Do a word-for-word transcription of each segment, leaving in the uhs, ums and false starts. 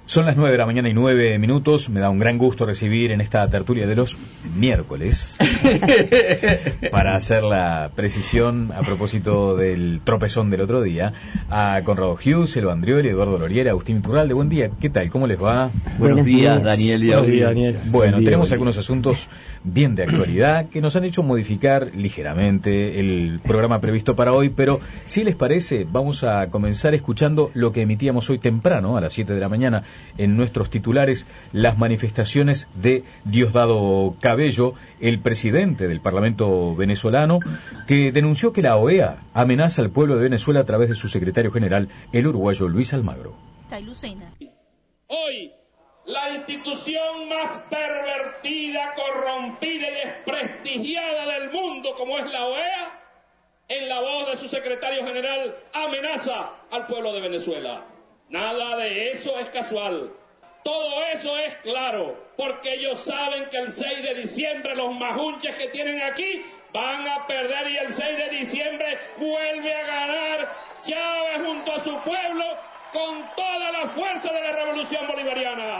Son las nueve de la mañana y nueve minutos. Me da un gran gusto recibir en esta tertulia de los miércoles, para hacer la precisión a propósito del tropezón del otro día, a Conrado Hughes, Elo Andrioli, Eduardo Loriera, Agustín Iturralde. Buen día, ¿qué tal? ¿Cómo les va? Buenos, Buenos días, días, Daniel y Buenos días, Daniel. Bueno, día, tenemos algunos asuntos bien de actualidad que nos han hecho modificar ligeramente el programa previsto para hoy, pero si les parece, vamos a comenzar escuchando lo que emitíamos hoy temprano, a las siete de la mañana, en nuestros titulares, las manifestaciones de Diosdado Cabello, el presidente del Parlamento venezolano, que denunció que la O E A amenaza al pueblo de Venezuela a través de su secretario general, el uruguayo Luis Almagro. Hoy, la institución más pervertida, corrompida y desprestigiada del mundo, como es la O E A, en la voz de su secretario general, amenaza al pueblo de Venezuela. Nada de eso es casual. Todo eso es claro, porque ellos saben que el seis de diciembre los majunches que tienen aquí van a perder y el seis de diciembre vuelve a ganar Chávez junto a su pueblo con toda la fuerza de la revolución bolivariana.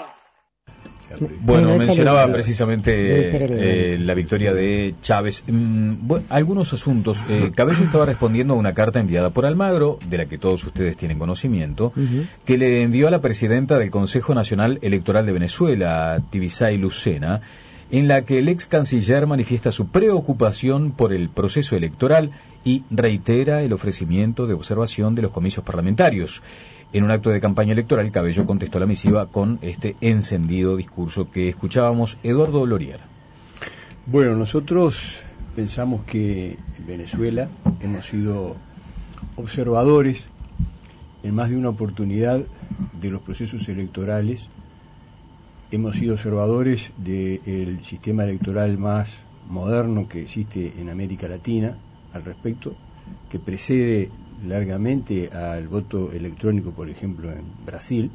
Bueno, mencionaba precisamente eh, la victoria de Chávez. Mm, bueno, algunos asuntos. Eh, Cabello estaba respondiendo a una carta enviada por Almagro, de la que todos ustedes tienen conocimiento, uh-huh. que le envió a la presidenta del Consejo Nacional Electoral de Venezuela, Tibisay Lucena, en la que el ex canciller manifiesta su preocupación por el proceso electoral y reitera el ofrecimiento de observación de los comicios parlamentarios. En un acto de campaña electoral, Cabello contestó la misiva con este encendido discurso que escuchábamos. Eduardo Loriera. Bueno, nosotros pensamos que en Venezuela hemos sido observadores en más de una oportunidad de los procesos electorales. Hemos sido observadores del sistema electoral más moderno que existe en América Latina al respecto, que precede largamente al voto electrónico, por ejemplo, en Brasil.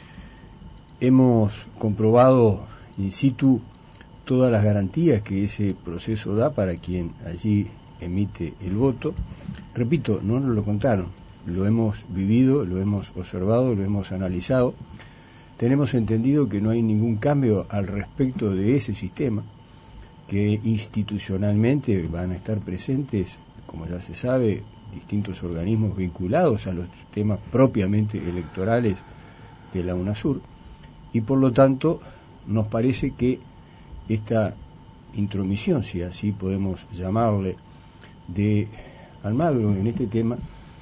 Hemos comprobado in situ todas las garantías que ese proceso da para quien allí emite el voto. Repito, no nos lo contaron, lo hemos vivido, lo hemos observado, lo hemos analizado. Tenemos entendido que no hay ningún cambio al respecto de ese sistema, que institucionalmente van a estar presentes, como ya se sabe, distintos organismos vinculados a los temas propiamente electorales de la UNASUR, y por lo tanto nos parece que esta intromisión, si así podemos llamarle, de Almagro en este tema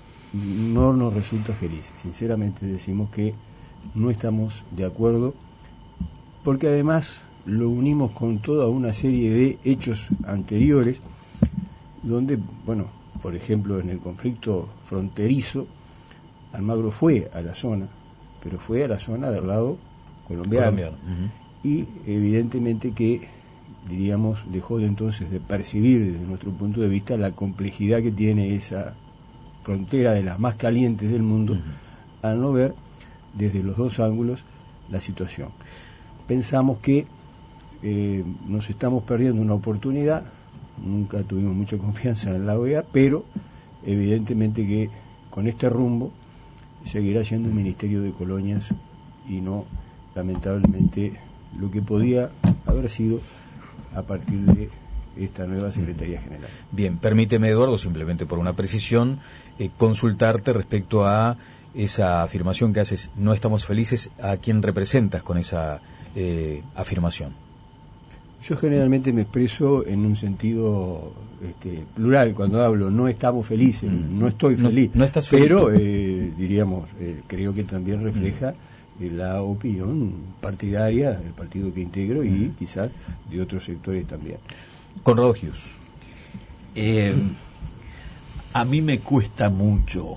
no nos resulta feliz. Sinceramente decimos que no estamos de acuerdo, porque además lo unimos con toda una serie de hechos anteriores donde, bueno, por ejemplo, en el conflicto fronterizo, Almagro fue a la zona, pero fue a la zona del lado colombiano, colombiano. Uh-huh. Y evidentemente que, diríamos, dejó de entonces de percibir desde nuestro punto de vista la complejidad que tiene esa frontera de las más calientes del mundo, uh-huh. al no ver desde los dos ángulos la situación. Pensamos que eh, nos estamos perdiendo una oportunidad. Nunca tuvimos mucha confianza en la O E A, pero evidentemente que con este rumbo seguirá siendo un ministerio de colonias y no, lamentablemente, lo que podía haber sido a partir de esta nueva Secretaría General. Bien, permíteme, Eduardo, simplemente por una precisión, eh, consultarte respecto a esa afirmación que haces, no estamos felices. ¿A quién representas con esa eh, afirmación? Yo generalmente me expreso en un sentido este, plural cuando hablo, no estamos felices, mm. no estoy feliz, no, no estás feliz, pero eh, diríamos, eh, creo que también refleja mm. eh, la opinión partidaria del partido que integro y mm. quizás de otros sectores también. Conrado Hughes. Eh, a mí me cuesta mucho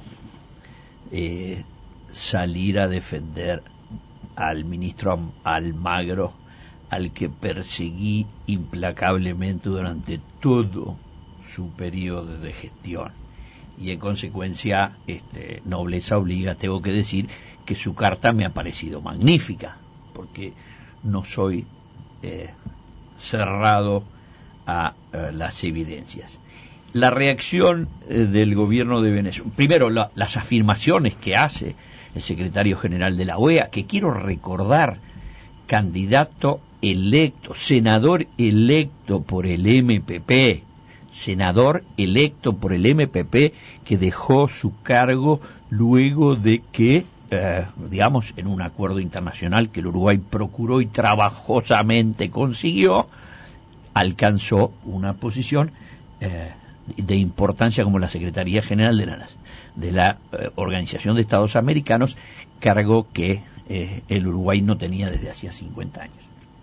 eh, salir a defender al ministro Almagro, al que perseguí implacablemente durante todo su periodo de gestión, y en consecuencia, este, nobleza obliga, tengo que decir que su carta me ha parecido magnífica, porque no soy eh, cerrado a eh, las evidencias. La reacción eh, del gobierno de Venezuela, primero la, las afirmaciones que hace, el secretario general de la O E A, que quiero recordar, candidato electo, senador electo por el M P P, senador electo por el M P P, que dejó su cargo luego de que, eh, digamos, en un acuerdo internacional que el Uruguay procuró y trabajosamente consiguió, alcanzó una posición eh, de importancia como la Secretaría General de la, de la eh, Organización de Estados Americanos, cargo que eh, el Uruguay no tenía desde hacía cincuenta años.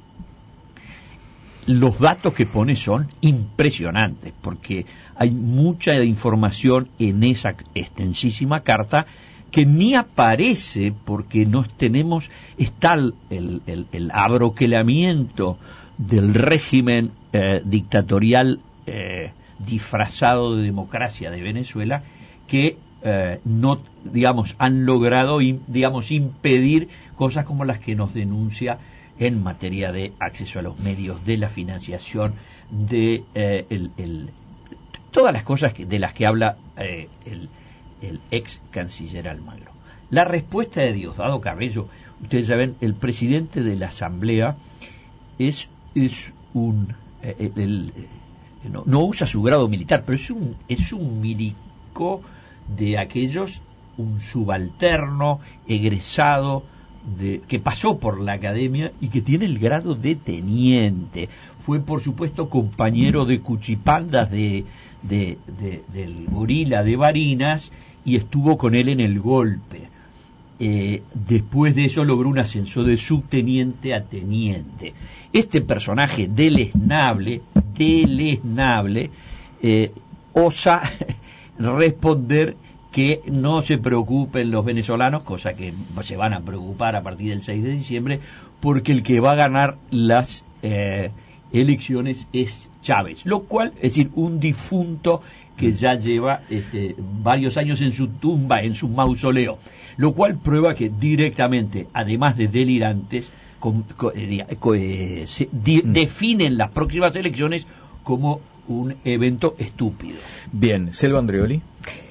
Los datos que pone son impresionantes, porque hay mucha información en esa extensísima carta que ni aparece porque no tenemos, está el, el, el abroquelamiento del régimen eh, dictatorial eh, disfrazado de democracia de Venezuela, que eh, no, digamos, han logrado, digamos, impedir cosas como las que nos denuncia en materia de acceso a los medios, de la financiación, de eh, el, el, todas las cosas que, de las que habla eh, el, el ex canciller Almagro. La respuesta de Diosdado Cabello, ustedes saben, el presidente de la Asamblea es, es un eh, el, el, no, no usa su grado militar, pero es un es un milico de aquellos, un subalterno egresado de, que pasó por la academia y que tiene el grado de teniente. Fue, por supuesto, compañero de Cuchipandas de, de, de, del gorila de Barinas y estuvo con él en el golpe. Eh, después de eso logró un ascenso de subteniente a teniente. Este personaje deleznable, deleznable, eh, osa responder que no se preocupen los venezolanos, cosa que se van a preocupar a partir del seis de diciembre, porque el que va a ganar las eh, elecciones es Chávez, lo cual, es decir, un difunto que ya lleva este, varios años en su tumba, en su mausoleo, lo cual prueba que directamente, además de delirantes, con, con, eh, eh, se di, mm. definen las próximas elecciones como un evento estúpido. Bien, Selva Andreoli.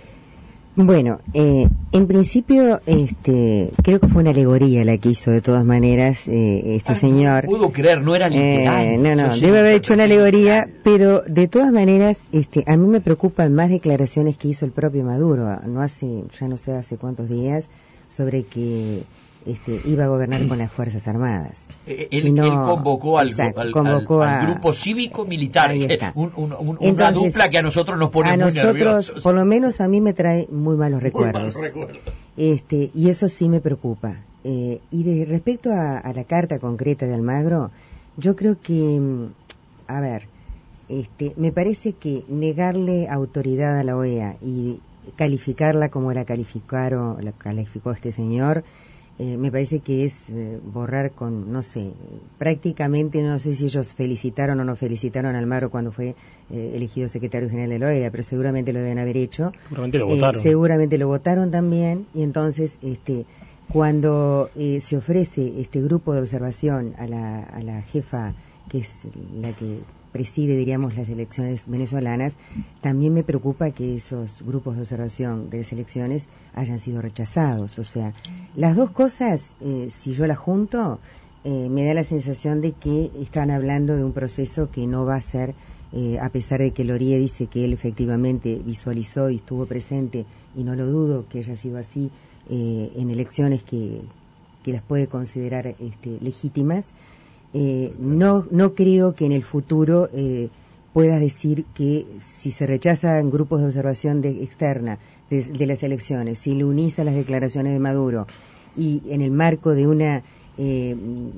Bueno, eh, en principio, este, creo que fue una alegoría la que hizo de todas maneras eh, este ah, señor. No puedo creer, no era literal. Eh, no, no, debe haber hecho una alegoría, pero de todas maneras, este, a mí me preocupan más declaraciones que hizo el propio Maduro, no hace, ya no sé hace cuántos días, sobre que este, iba a gobernar con las Fuerzas Armadas. Él, Sino, él convocó, al, exacto, al, convocó al, al grupo cívico-militar, un, un, un, Entonces, una dupla que a nosotros nos pone a muy nosotros, nerviosos. Por lo menos a mí me trae muy malos recuerdos. Muy malos recuerdos. Este, y eso sí me preocupa. Eh, y de respecto a, a la carta concreta de Almagro, yo creo que, a ver, este, me parece que negarle autoridad a la O E A y calificarla como la calificaron, la calificó este señor, Eh, me parece que es eh, borrar con, no sé, prácticamente, no sé si ellos felicitaron o no felicitaron a Almagro cuando fue eh, elegido secretario general de la O E A, pero seguramente lo deben haber hecho. Seguramente lo votaron. Eh, seguramente lo votaron también, y entonces, este, cuando eh, se ofrece este grupo de observación a la, a la jefa, que es la que preside, diríamos, las elecciones venezolanas, también me preocupa que esos grupos de observación de las elecciones hayan sido rechazados. O sea, las dos cosas, eh, si yo las junto, eh, me da la sensación de que están hablando de un proceso que no va a ser, eh, a pesar de que Lorie dice que él efectivamente visualizó y estuvo presente, y no lo dudo que haya sido así, eh, en elecciones que, que las puede considerar este, legítimas. Eh, no no creo que en el futuro eh, puedas decir que si se rechazan grupos de observación de, externa de, de las elecciones, si le unís a las declaraciones de Maduro y en el marco de una eh,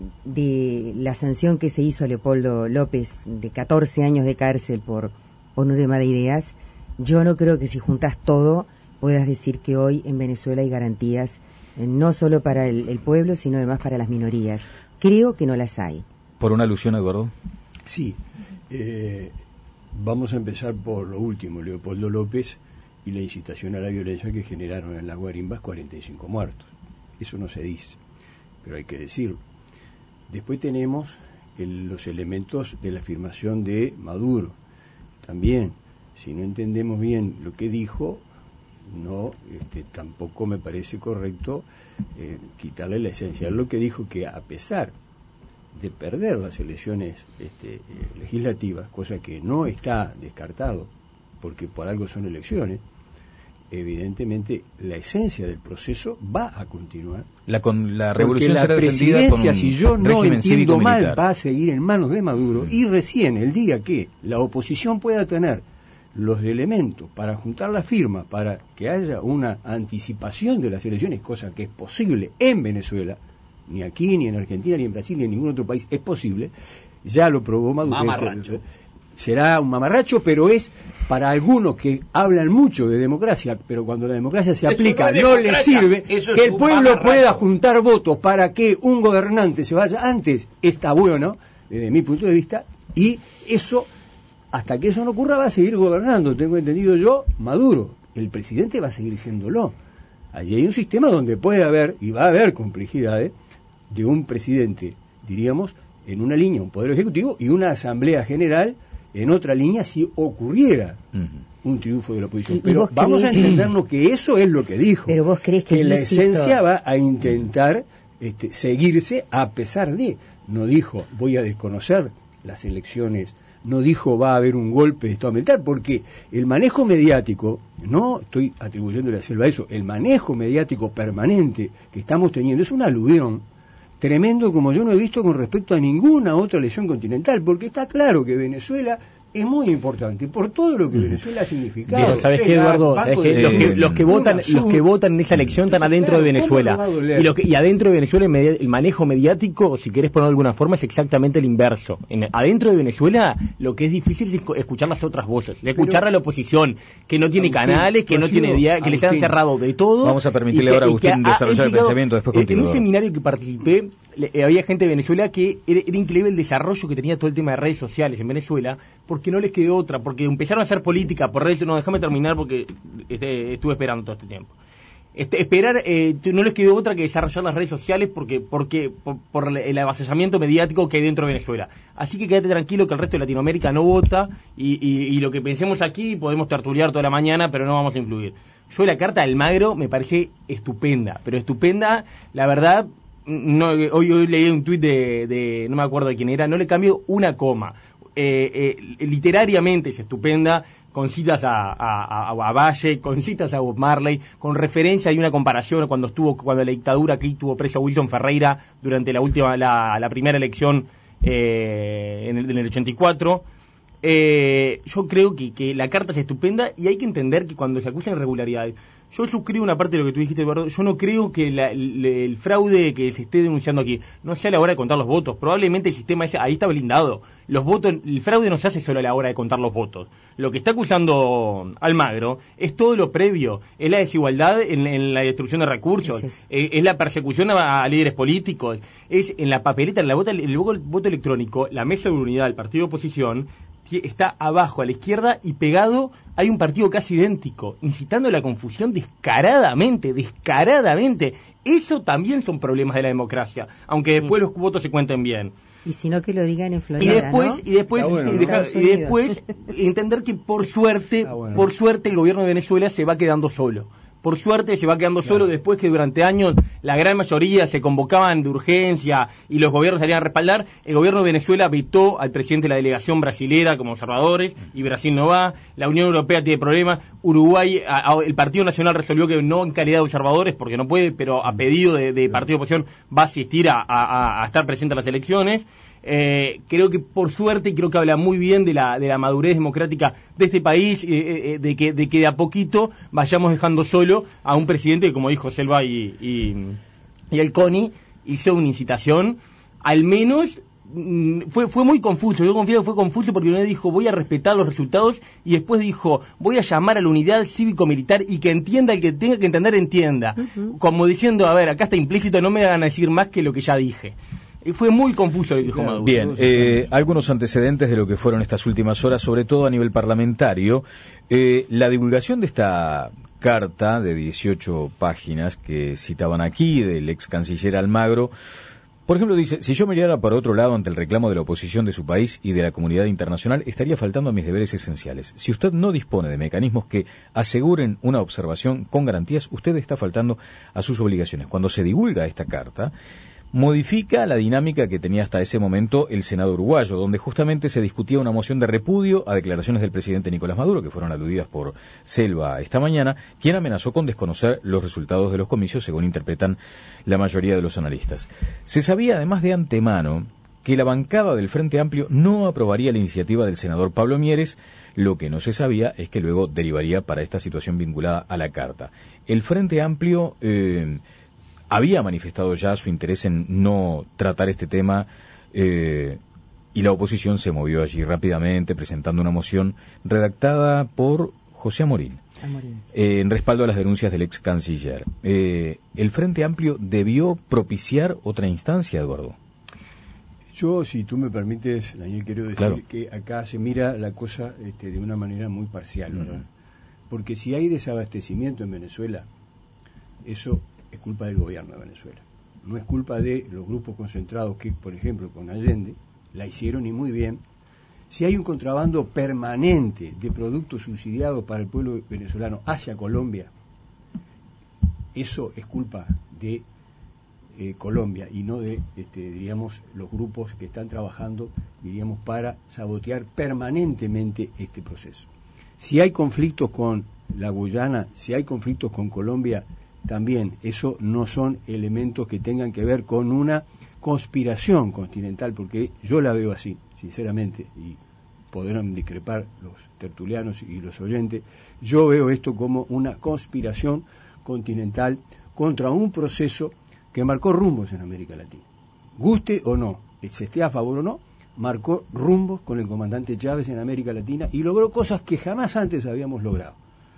de la sanción que se hizo a Leopoldo López de catorce años de cárcel por, por un tema de ideas, yo no creo que si juntas todo puedas decir que hoy en Venezuela hay garantías eh, no solo para el, el pueblo, sino además para las minorías. Creo que no las hay. ¿Por una alusión, Eduardo? Sí. Eh, vamos a empezar por lo último, Leopoldo López y la incitación a la violencia que generaron en las guarimbas cuarenta y cinco muertos. Eso no se dice, pero hay que decirlo. Después tenemos el, los elementos de la afirmación de Maduro. También, si no entendemos bien lo que dijo, no, este, tampoco me parece correcto eh, quitarle la esencia. Él lo que dijo que a pesar de perder las elecciones este, eh, legislativas, cosa que no está descartado, porque por algo son elecciones, evidentemente la esencia del proceso va a continuar. La, con, la revolución la será presidencia, con un si yo no entiendo mal, militar. va a seguir en manos de Maduro, y recién el día que la oposición pueda tener los elementos para juntar las firmas, para que haya una anticipación de las elecciones, cosa que es posible en Venezuela, ni aquí, ni en Argentina, ni en Brasil, ni en ningún otro país, es posible, ya lo probó Maduro. Mamarracho. Será un mamarracho, pero es para algunos que hablan mucho de democracia, pero cuando la democracia se Eso aplica no, no les sirve, que el pueblo pueda juntar votos para que un gobernante se vaya antes, está bueno, desde mi punto de vista, y eso, hasta que eso no ocurra, va a seguir gobernando, tengo entendido yo, Maduro. El presidente va a seguir siéndolo. Allí hay un sistema donde puede haber, y va a haber complejidades, de un presidente, diríamos, en una línea, un poder ejecutivo, y una asamblea general en otra línea si ocurriera uh-huh. un triunfo de la oposición. Pero vamos crees... a entendernos que eso es lo que dijo. Pero vos crees que, que la esencia va a intentar este, seguirse a pesar de. No dijo voy a desconocer las elecciones, no dijo va a haber un golpe de Estado militar, porque el manejo mediático, no estoy atribuyéndole a Selva eso, el manejo mediático permanente que estamos teniendo es una aluvión tremendo como yo no he visto con respecto a ninguna otra elección continental, porque está claro que Venezuela es muy importante por todo lo que Venezuela ha significado. Bien, ¿sabes qué, Eduardo? ¿Sabes qué? Los, que, los que votan, los que votan en esa elección están adentro de Venezuela. Y, lo que, y adentro de Venezuela el, media, el manejo mediático, si querés ponerlo de alguna forma, es exactamente el inverso. En, adentro de Venezuela lo que es difícil es escuchar las otras voces, de escuchar Pero, a la oposición, que no tiene Agustín, canales, que no tiene día, que les han cerrado de todo. Vamos a permitirle que, ahora a Agustín desarrollar el pensamiento, después continúa. En un seminario que participé, le, había gente de Venezuela que era, era increíble el desarrollo que tenía todo el tema de redes sociales en Venezuela, porque no les quedó otra, porque empezaron a hacer política por redes, no, déjame terminar porque este, estuve esperando todo este tiempo. Este, esperar, eh, no les quedó otra que desarrollar las redes sociales porque, porque por, por el avasallamiento mediático que hay dentro de Venezuela. Así que quédate tranquilo que el resto de Latinoamérica no vota y, y, y lo que pensemos aquí podemos tertuliar toda la mañana, pero no vamos a influir. Yo la carta de Almagro me parece estupenda, pero estupenda, la verdad. No, hoy, hoy leí un tuit de, de, no me acuerdo de quién era, no le cambio una coma. Eh, eh, literariamente es estupenda, con citas a, a, a, a Valle, con citas a Bob Marley, con referencia y una comparación cuando estuvo, cuando la dictadura aquí tuvo preso a Wilson Ferreira durante la última, la, la primera elección eh, en el, en el ochenta y cuatro. Eh, yo creo que, que la carta es estupenda y hay que entender que cuando se acusan irregularidades, yo suscribo una parte de lo que tú dijiste, Eduardo, yo no creo que la, el, el fraude que se esté denunciando aquí no sea a la hora de contar los votos, probablemente el sistema ese, ahí está blindado, los votos, el fraude no se hace solo a la hora de contar los votos, lo que está acusando Almagro es todo lo previo, es la desigualdad en, en la destrucción de recursos, es, es. es la persecución a, a líderes políticos, es en la papeleta, en la vota, el voto, el voto electrónico, la mesa de unidad del partido de oposición está abajo a la izquierda y pegado hay un partido casi idéntico, incitando la confusión descaradamente, descaradamente. Eso también son problemas de la democracia, aunque después sí. los votos se cuenten bien. Y si no que lo digan en Florida, y después, ¿no? y después, bueno, y, deja, y después entender que por suerte, bueno. por suerte el gobierno de Venezuela se va quedando solo. Por suerte se va quedando claro. solo después que durante años la gran mayoría se convocaban de urgencia y los gobiernos salían a respaldar. El gobierno de Venezuela vetó al presidente de la delegación brasilera como observadores y Brasil no va. La Unión Europea tiene problemas. Uruguay, a, a, el Partido Nacional resolvió que no en calidad de observadores porque no puede, pero a pedido de, de partido de oposición va a asistir a, a, a estar presente a las elecciones. Eh, creo que por suerte, y creo que habla muy bien de la de la madurez democrática de este país, eh, eh, de que de que de a poquito vayamos dejando solo a un presidente que, como dijo Selva y, y, y el CONI, hizo una incitación, al menos mm, fue fue muy confuso, yo confío que fue confuso porque uno dijo voy a respetar los resultados y después dijo voy a llamar a la unidad cívico-militar y que entienda, el que tenga que entender entienda, uh-huh. como diciendo, a ver, acá está implícito, no me hagan decir más que lo que ya dije. Fue muy confuso, dijo Maduro. Bien, eh, algunos antecedentes de lo que fueron estas últimas horas, sobre todo a nivel parlamentario. Eh, la divulgación de esta carta de dieciocho páginas que citaban aquí, del ex canciller Almagro, Por ejemplo, dice, si yo mirara para otro lado ante el reclamo de la oposición de su país y de la comunidad internacional, estaría faltando a mis deberes esenciales. Si usted no dispone de mecanismos que aseguren una observación con garantías, usted está faltando a sus obligaciones. Cuando se divulga esta carta, modifica la dinámica que tenía hasta ese momento el Senado uruguayo, donde justamente se discutía una moción de repudio a declaraciones del presidente Nicolás Maduro, que fueron aludidas por Selva esta mañana, quien amenazó con desconocer los resultados de los comicios, según interpretan la mayoría de los analistas. Se sabía además de antemano que la bancada del Frente Amplio no aprobaría la iniciativa del senador Pablo Mieres. Lo que no se sabía es que luego derivaría para esta situación vinculada a la carta. El Frente Amplio eh, había manifestado ya su interés en no tratar este tema eh, y la oposición se movió allí rápidamente presentando una moción redactada por José Amorín, Amorín. Eh, en respaldo a las denuncias del ex canciller. Eh, ¿El Frente Amplio debió propiciar otra instancia, Eduardo? Yo, si tú me permites, Daniel, quiero decir claro. que acá se mira la cosa este, de una manera muy parcial, ¿verdad? Uh-huh. Porque si hay desabastecimiento en Venezuela, eso es culpa del gobierno de Venezuela. No es culpa de los grupos concentrados que, por ejemplo, con Allende, la hicieron y muy bien. Si hay un contrabando permanente de productos subsidiados para el pueblo venezolano hacia Colombia, eso es culpa de eh, Colombia y no de, este, diríamos, los grupos que están trabajando, diríamos, para sabotear permanentemente este proceso. Si hay conflictos con la Guyana, si hay conflictos con Colombia, también eso no son elementos que tengan que ver con una conspiración continental, porque yo la veo así, sinceramente, y podrán discrepar los tertulianos y los oyentes, yo veo esto como una conspiración continental contra un proceso que marcó rumbos en América Latina. Guste o no, se esté a favor o no, marcó rumbos con el comandante Chávez en América Latina y logró cosas que jamás antes habíamos logrado.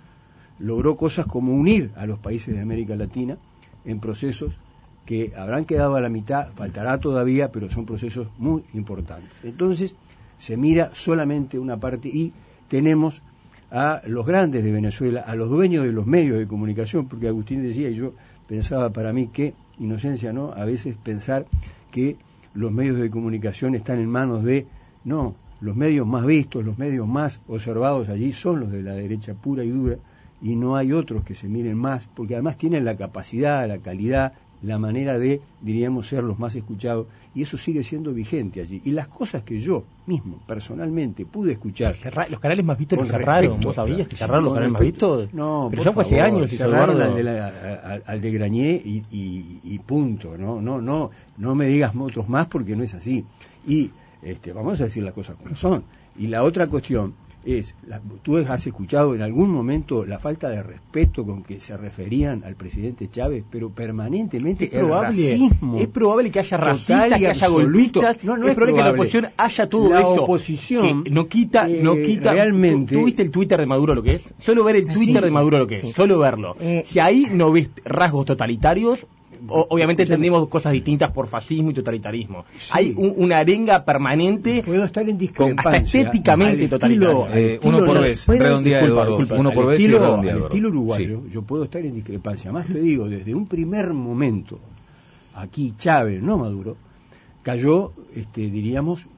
Logró cosas como unir a los países de América Latina en procesos que habrán quedado a la mitad, faltará todavía, pero son procesos muy importantes. Entonces, se mira solamente una parte y tenemos a los grandes de Venezuela, a los dueños de los medios de comunicación, porque Agustín decía, y yo pensaba para mí, qué inocencia, ¿no? A veces pensar que los medios de comunicación están en manos de, no, los medios más vistos, los medios más observados allí son los de la derecha pura y dura, y no hay otros que se miren más, porque además tienen la capacidad, la calidad, la manera de, diríamos, ser los más escuchados, y eso sigue siendo vigente allí. Y las cosas que yo mismo, personalmente, pude escuchar... Cerra, los canales más vistos los cerraron, ¿vos sabías que cerraron los canales más vistos? No, pero ya fue hace años. Y cerraron al de, la, al de Grañé y, y, y punto, ¿no? No, no, no me digas otros más porque no es así. Y este, vamos a decir las cosas como son. Y la otra cuestión es, la, tú has escuchado en algún momento la falta de respeto con que se referían al presidente Chávez, pero permanentemente es probable, racismo. Es probable que haya racistas, que haya golpistas, no, no es, es probable, probable que la oposición haya todo la eso. Oposición que no quita, eh, no quita. Realmente. ¿Tú, ¿Tú viste el Twitter de Maduro lo que es? Solo ver el Twitter sí, de Maduro lo que es, sí. Solo verlo. Eh, si ahí no ves rasgos totalitarios, O, obviamente entendemos cosas distintas por fascismo y totalitarismo. Sí. Hay un, una arenga permanente. Puedo estar en discrepancia. Hasta estéticamente totalitario. Eh, uno por vez, redondea, Eduardo. Uno por vez y redondea, Al estilo uruguayo, sí. Yo puedo estar en discrepancia. Más te digo, desde un primer momento, aquí Chávez, no Maduro, cayó, este, diríamos,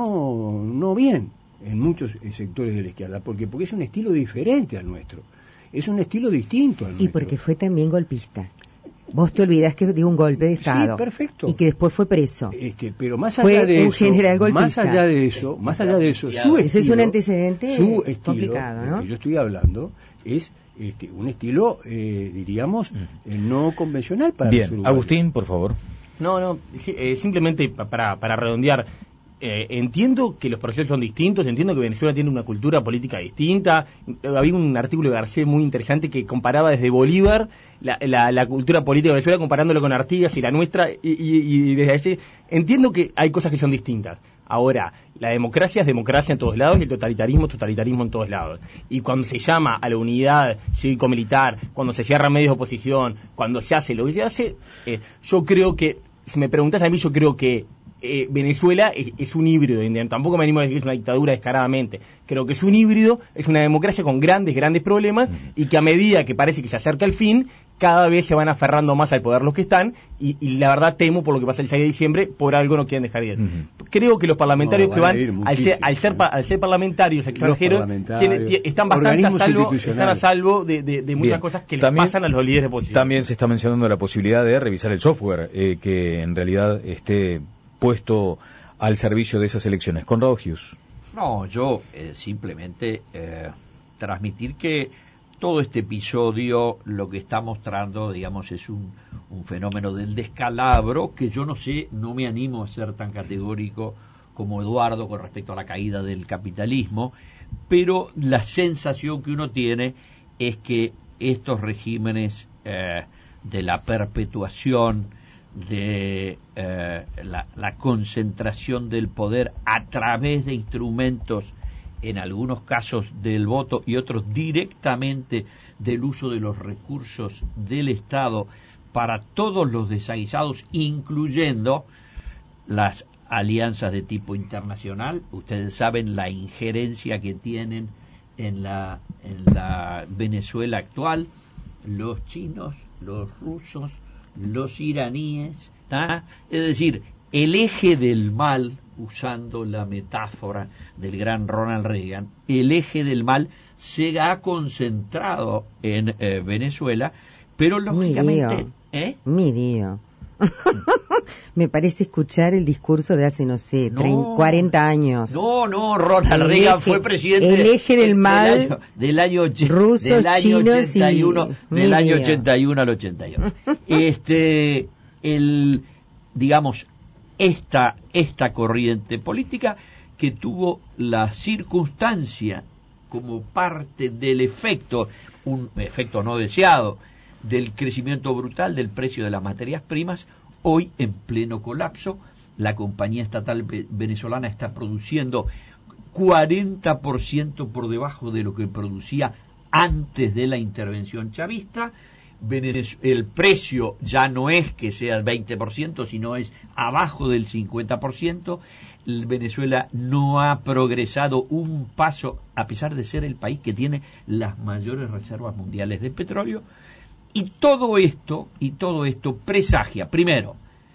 no, no bien en muchos sectores de la izquierda. ¿Por qué? Porque es un estilo diferente al nuestro. Es un estilo distinto al nuestro. Y porque fue también golpista. Vos te olvidás que dio un golpe de Estado. Sí, perfecto. Y que después fue preso. Este, pero más allá fue de un eso, general golpista. más allá de eso, más allá de eso, su ese estilo, es un antecedente su estilo, complicado, ¿no? Del que yo estoy hablando es este, un estilo, eh, diríamos, eh, no convencional para Bien, los uruguayos. Agustín, por favor. No, no, eh, simplemente para, para redondear. Eh, entiendo que los procesos son distintos, entiendo que Venezuela tiene una cultura política distinta. Había un artículo de Garcés muy interesante que comparaba desde Bolívar la, la, la cultura política de Venezuela comparándolo con Artigas y la nuestra, y, y, y desde ese entiendo que hay cosas que son distintas. Ahora, la democracia es democracia en todos lados y el totalitarismo es totalitarismo en todos lados. Y cuando se llama a la unidad cívico-militar, cuando se cierran medios de oposición, cuando se hace lo que se hace, eh, yo creo que, si me preguntas a mí, yo creo que Eh, Venezuela es, es un híbrido, tampoco me animo a decir que es una dictadura descaradamente, creo que es un híbrido, es una democracia con grandes, grandes problemas y que a medida que parece que se acerca el fin, cada vez se van aferrando más al poder los que están, y, y la verdad temo por lo que pasa el seis de diciembre, por algo no quieren dejar de ir. Uh-huh. Creo que los parlamentarios no, que van, al ser, al, ser, al ser parlamentarios extranjeros, parlamentarios, tienen, están bastante a salvo, están a salvo de, de, de muchas Bien. cosas que también, les pasan a los líderes de oposición. También se está mencionando la posibilidad de revisar el software, eh, que en realidad esté puesto al servicio de esas elecciones. Conrado Hughes. No, yo eh, simplemente eh, transmitir que todo este episodio lo que está mostrando, digamos, es un, un fenómeno del descalabro que yo no sé, no me animo a ser tan categórico como Eduardo con respecto a la caída del capitalismo, pero la sensación que uno tiene es que estos regímenes eh, de la perpetuación de eh, la, la concentración del poder a través de instrumentos, en algunos casos del voto y otros directamente del uso de los recursos del Estado para todos los desaguisados, incluyendo las alianzas de tipo internacional. Ustedes saben la injerencia que tienen en la, en la Venezuela actual, los chinos, los rusos, los iraníes, ¿tá? Es decir, el eje del mal, usando la metáfora del gran Ronald Reagan, el eje del mal se ha concentrado en eh, Venezuela, pero lógicamente... ¿Eh? Mi Dios. Me parece escuchar el discurso de hace, no sé, no, treinta, cuarenta años. No, no, Ronald el Reagan eje, fue presidente... El eje del mal, del año, del año, rusos, del año chinos ochenta y uno, y... Del año ochenta y uno al ochenta y uno. Este, el, digamos, esta, esta corriente política que tuvo la circunstancia como parte del efecto, un efecto no deseado, del crecimiento brutal del precio de las materias primas, hoy en pleno colapso. La compañía estatal venezolana está produciendo cuarenta por ciento por debajo de lo que producía antes de la intervención chavista. El precio ya no es que sea el veinte por ciento, sino es abajo del cincuenta por ciento. Venezuela no ha progresado un paso, a pesar de ser el país que tiene las mayores reservas mundiales de petróleo. Y todo esto, y todo esto presagia, primero,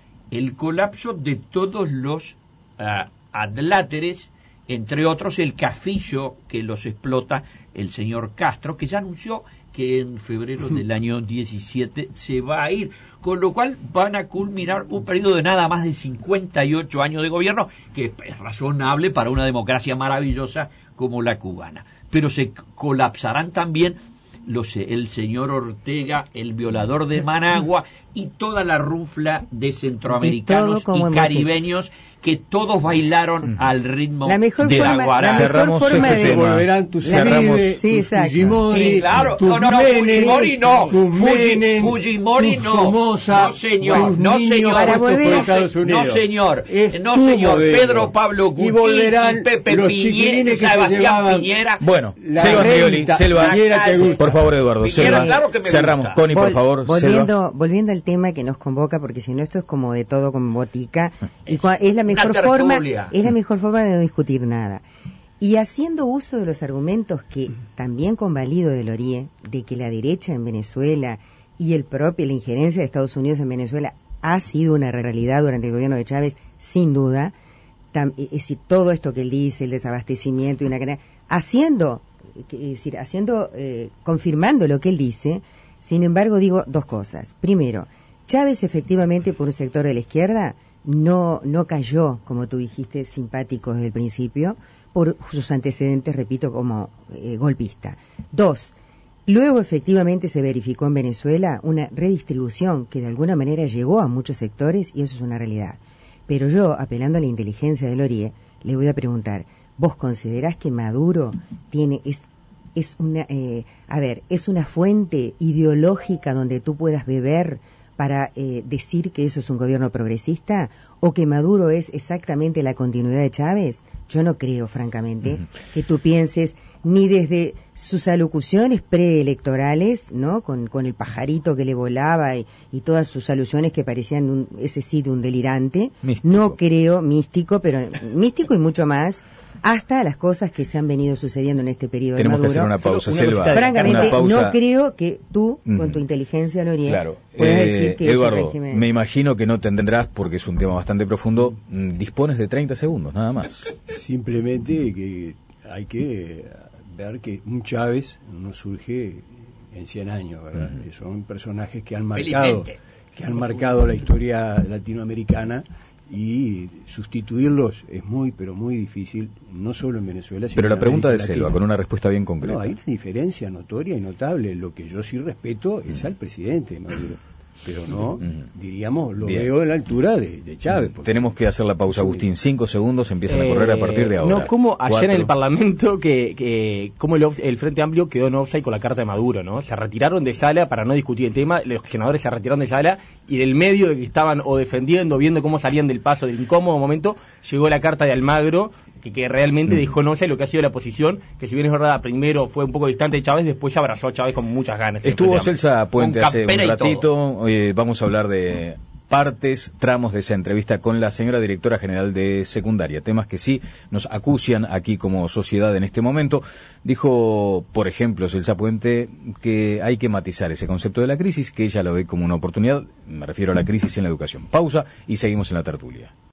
el colapso de todos los uh, adláteres, entre otros el cafillo que los explota el señor Castro, que ya anunció que en febrero del año diecisiete se va a ir, con lo cual van a culminar un periodo de nada más de cincuenta y ocho años de gobierno, que es razonable para una democracia maravillosa como la cubana. Pero se colapsarán también los, el señor Ortega, el violador de Managua, y toda la rufla de centroamericanos y caribeños que todos bailaron mm. al ritmo la mejor de forma, la guaracha. Cerramos este tema. Volverán tus Cerramos. Sí, exacto. Fujimori, sí, claro. tus No, no, no, Fujimori no. Fuji, Fujimori no. Formosa, no, señor. No, señor. Para volver no, se, no, señor. No, señor. Pedro Pablo Gucci, y volverán Pepe los Piñera, Sebastián Piñera. Bueno, Selva Rioli, Selva, por favor, Eduardo, Piñera, Selva. Claro que me Cerramos. gusta. Connie, por Vol, favor. Volviendo, volviendo al tema que nos convoca, porque si no esto es como de todo, como botica, y es la mejor forma, es la mejor forma de no discutir nada. Y haciendo uso de los argumentos que también convalido de Lorie, de que la derecha en Venezuela y el propio, la injerencia de Estados Unidos en Venezuela ha sido una realidad durante el gobierno de Chávez, sin duda, tam, es decir, todo esto que él dice, el desabastecimiento y una cadena, haciendo, es decir, haciendo, eh, confirmando lo que él dice. Sin embargo, digo dos cosas. Primero, Chávez efectivamente, por un sector de la izquierda, no, no cayó, como tú dijiste, simpático desde el principio, por sus antecedentes, repito, como eh, golpista. Dos, luego efectivamente se verificó en Venezuela una redistribución que de alguna manera llegó a muchos sectores, y eso es una realidad. Pero yo, apelando a la inteligencia de Lorie, le voy a preguntar, ¿vos considerás que Maduro tiene... es es una, eh, a ver, es una fuente ideológica donde tú puedas beber para eh, decir que eso es un gobierno progresista, o que Maduro es exactamente la continuidad de Chávez? Yo no creo, francamente, uh-huh. que tú pienses ni desde sus alocuciones preelectorales, ¿no? Con, con el pajarito que le volaba y, y todas sus alusiones que parecían un, ese sí de un delirante. Místico. No creo, místico, pero místico y mucho más, hasta las cosas que se han venido sucediendo en este periodo Tenemos de Maduro. que hacer una pausa, una Selva. Francamente, una pausa. no creo que tú, Mm. con tu inteligencia, Lorier, Claro. puedas Eh, decir que Eduardo, ese régimen... me imagino que no tendrás, porque es un tema bastante profundo, mm, dispones de treinta segundos, nada más. Simplemente que hay que ver que un Chávez no surge en cien años, ¿verdad? Uh-huh. Son personajes que han marcado, que han marcado la historia latinoamericana, y sustituirlos es muy, pero muy difícil, no solo en Venezuela, sino Pero la en pregunta de América Selva, Latina. con una respuesta bien concreta. No, hay una diferencia notoria y notable. Lo que yo sí respeto es al presidente Maduro, pero no, Mm. diríamos, lo Bien. veo a la altura de, de Chávez. porque- Tenemos que hacer la pausa, Agustín. Cinco segundos, empiezan a correr a partir de Eh, ahora. No, como ayer Cuatro. en el Parlamento, que, que como el, off- el Frente Amplio quedó en offside con la carta de Maduro, ¿no? Se retiraron de sala para no discutir el tema, los senadores se retiraron de sala, y del medio de que estaban o defendiendo, viendo cómo salían del paso del incómodo momento, llegó la carta de Almagro, que, que realmente Mm. dejó en offside lo que ha sido la posición, que si bien es verdad, primero fue un poco distante de Chávez, después ya abrazó a Chávez con muchas ganas. en el Estuvo Frente Amplio. Celsa Puente Con hace un campera y todo. ratito. Eh, vamos a hablar de partes, tramos de esa entrevista con la señora directora general de secundaria, temas que sí nos acucian aquí como sociedad en este momento. Dijo, por ejemplo, Celsa Puente, que hay que matizar ese concepto de la crisis, que ella lo ve como una oportunidad. Me refiero a la crisis en la educación. Pausa y seguimos en la tertulia.